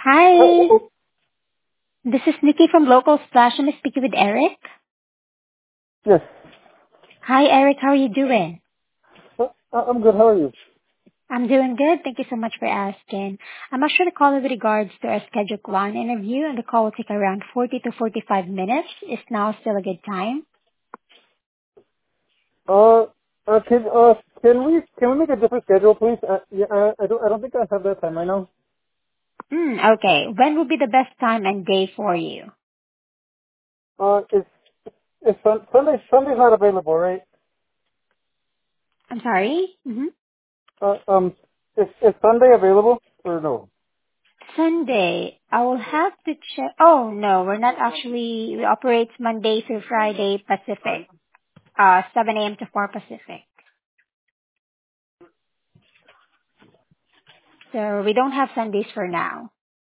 Hi, Oh, this is Nikki from Local Splash. I'm speaking with Eric. yes. Hi, Eric. How are you doing? I'm good. How are you? I'm doing good. Thank you so much for asking. I'm actually calling with regards to our scheduled client interview, and the call will take around 40 to 45 minutes. Is now still a good time? Uh, can we make a different schedule, please? Yeah, I don't think I have that time right now. Okay. When would be the best time and day for you? Sunday's not available, right? I'm sorry? Uh, um, is Sunday available or no? Sunday. I will have to check. Oh, no, we're not actually, we operate Monday through Friday Pacific, 7 a.m. to 4 Pacific. So we don't have Sundays for now.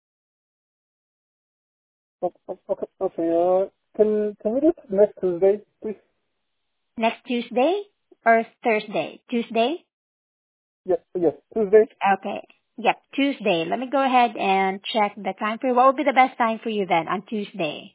Okay. Can we do it next Tuesday, please? Next Tuesday or Thursday? Tuesday? Yes, Tuesday. Okay. Yep, Tuesday. Let me go ahead and check the time for you. What would be the best time for you then on Tuesday?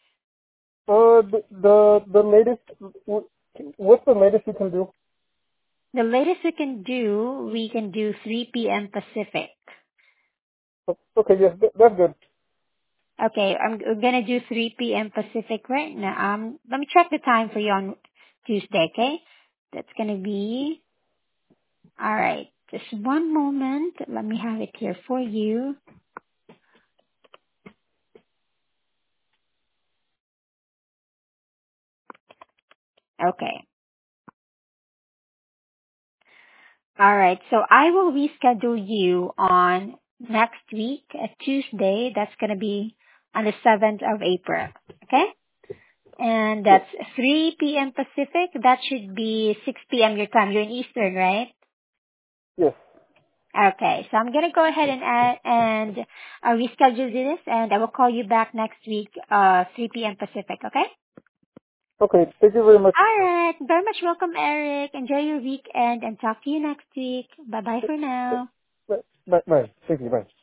The latest. What's the latest you can do? The latest we can do 3 p.m. Pacific. Okay, yes, that's good. Okay, I'm gonna do 3 p.m. Pacific right now. Let me check the time for you on Tuesday, okay? That's gonna be, alright. Just one moment. Let me have it here for you. Okay. All right. So I will reschedule you on next week, Tuesday. That's going to be on the 7th of April. Okay? And Yes, that's 3 p.m. Pacific. That should be 6 p.m. your time. You're in Eastern, right? yes. Okay. So I'm going to go ahead and reschedule this, and I will call you back next week, 3 p.m. Pacific. Okay? Okay, thank you very much. All right. Very much welcome, Eric. Enjoy your weekend and talk to you next week. Bye-bye for now. Bye. Bye. Thank you. Bye.